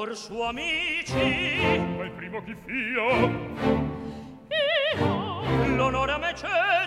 or suo amici. Ma il primo chi fia? Io l'onore a me c'è